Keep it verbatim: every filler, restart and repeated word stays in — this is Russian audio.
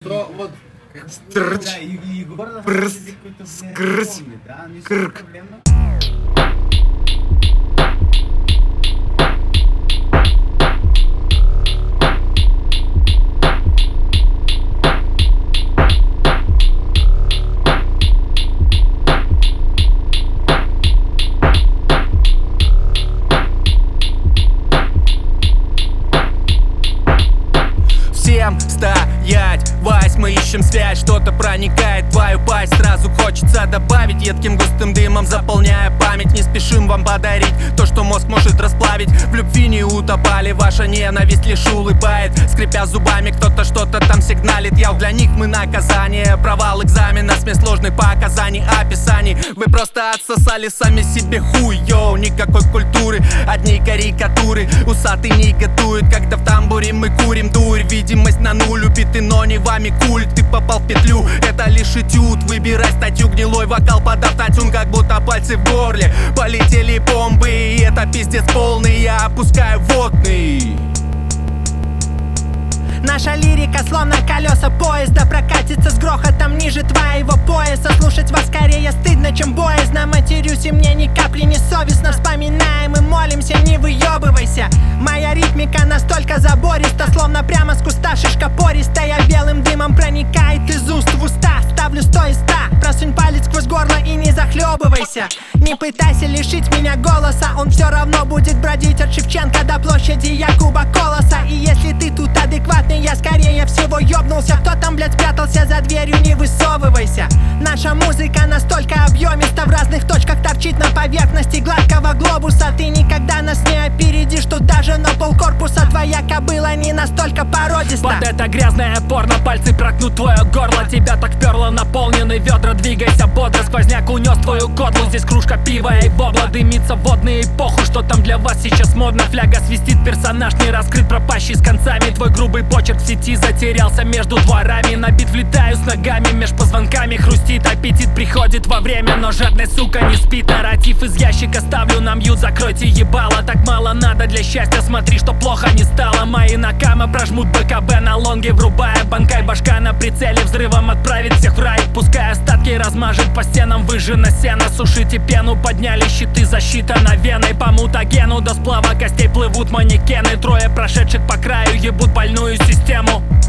То вот Стрч, да, и, и город прс, какой-то, блядь, скрч, помнит, да, не крк. проблемно. Всем стоять, Вась, мы ищем связь. Что-то проникает в твою пасть. Сразу хочется добавить едким густым дымом, заполняя память. Не спешим вам подарить то, что мозг может расплавить. В любви не утопали, ваша ненависть лишь улыбает. Скрипя зубами, кто-то что-то там сигналит. Я для них мы наказание. Провал экзамена, смесь сложных показаний, описаний. Вы просто отсосали сами себе хуй, йоу. Никакой культуры, одни карикатуры. Усатый негодует, когда в тамбуре мы курим дурь. Видимость на нуль, убитый, но не вами культ. Ты попал в петлю, это лишь этюд. Выбирай статью, гнилой вокал, подав на тюн, как будто пальцы в горле. Полетели бомбы, и это пиздец полный. Я опускаю водный. Наша лирика словно колеса поезда прокатится с грохотом ниже твоего пояса. Слушать вас скорее стыдно, чем боязно. Матерюсь, и мне ни капли не совестно. Вспоминаем и молимся, не выебывайся. Моя ритмика настолько забориста, словно прямо с куста шишка пористая. Белым дымом проникает из уст в уста. Ставлю сто из ста, просунь палец сквозь горло и не захлебывайся. Не пытайся лишить меня голоса, он все равно будет бродить от Шевченко до площади Якуба Колоса. И если ты тут адекватный, я скорее всего ёбнулся. Кто там, блядь, спрятался за дверью, не высовывайся. Наша музыка настолько объемиста, в разных точках торчит на поверхности гладкого глобуса. Ты никогда нас не опередишь, тут даже на полкорпуса. Твоя кобыла не настолько породиста. Под это грязное порно пальцы прокнут твое горло. Тебя так перло, наполнены ведра, двигайся бодро. Сквозняк унес твою кодлу, здесь кружка пива и бобла. Дымится водные эпоху, что там для вас сейчас модно. Фляга свистит, персонаж не раскрыт, пропащий с концами. Твой грубый почерк в сети затерялся между дворами. Набит, влетаю с ногами, меж позвонками хрустит. Аппетит приходит во время, но жадная сука не спит. Нарратив из ящика ставлю на мьют, закройте ебало. Так мало надо для счастья, смотри, что плохо не стало. Мои накама прожмут БКБ на лонге, врубая банкай. Башка на прицеле, взрывом отправит всех в рай. Пускай остатки размажет по стенам, выжжено сено. Сушите пену, подняли щиты, защита на веной. По мутагену до сплава костей плывут манекены. Трое прошедших по краю ебут больную систему.